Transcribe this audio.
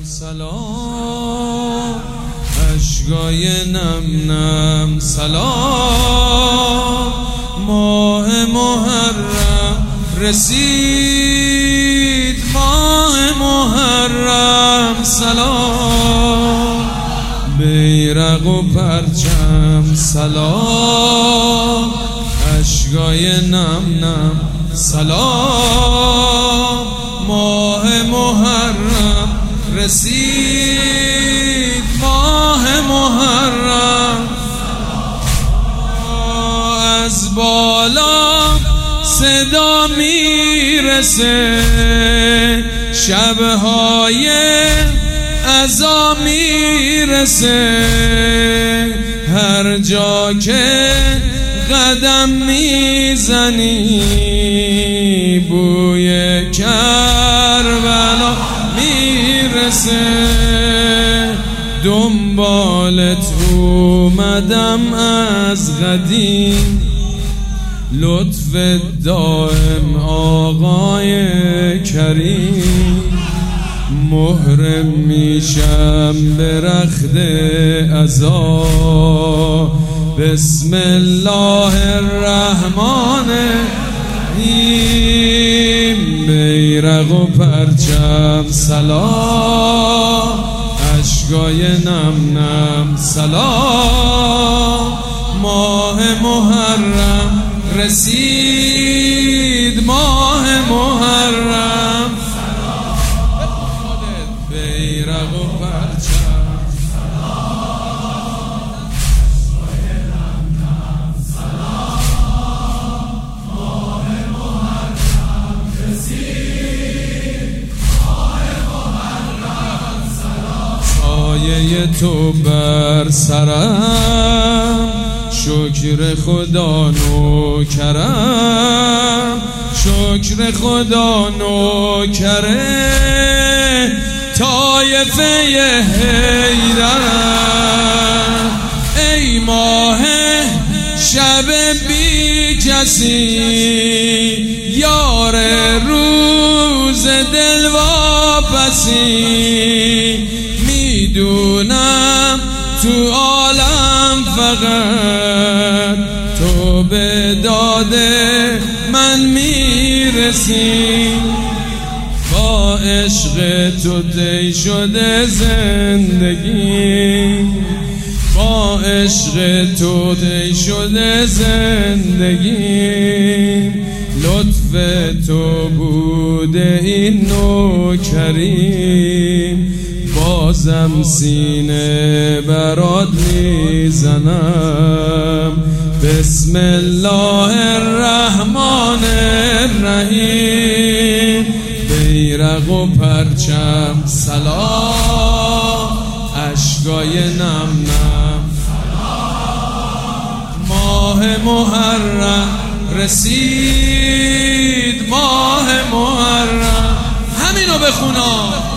سلام اشکای نم نم سلام ماه محرم رسید ماه محرم سلام بیرق و پرچم سلام اشکای نم نم سلام ماه محرم رسید ماه محرم از بالا صدا میرسه شبهای عزا میرسه هر جا که قدم میزنی بوی کربلا میرسه دنبالت اومدم از قدیم لطف دائم آقای کریم محرم میشم به رخت عزا بسم الله الرحمن الرحیم بیرق و پرچم سلام اشکای نم نم سلام ماه محرم رسید ماه محرم بیرق و پرچم سایه تو بر سرم شکر خدا نوکرم شکر خدا نوکره طایفه حیدرم ای ماه شب بی کسی یار روز دل واپسی میدونم تو عالم فقط تو به داد من میرسی با عشق تو طی شده زندگی با عشق تو طی شده زندگی لطف تو بوده این نوکریم بازم سینه برات میزنم بسم الله الرحمن الرحیم بیرق و پرچم سلام اشکای نم نم ماه محرم رسید ماه محرم همینو بخونا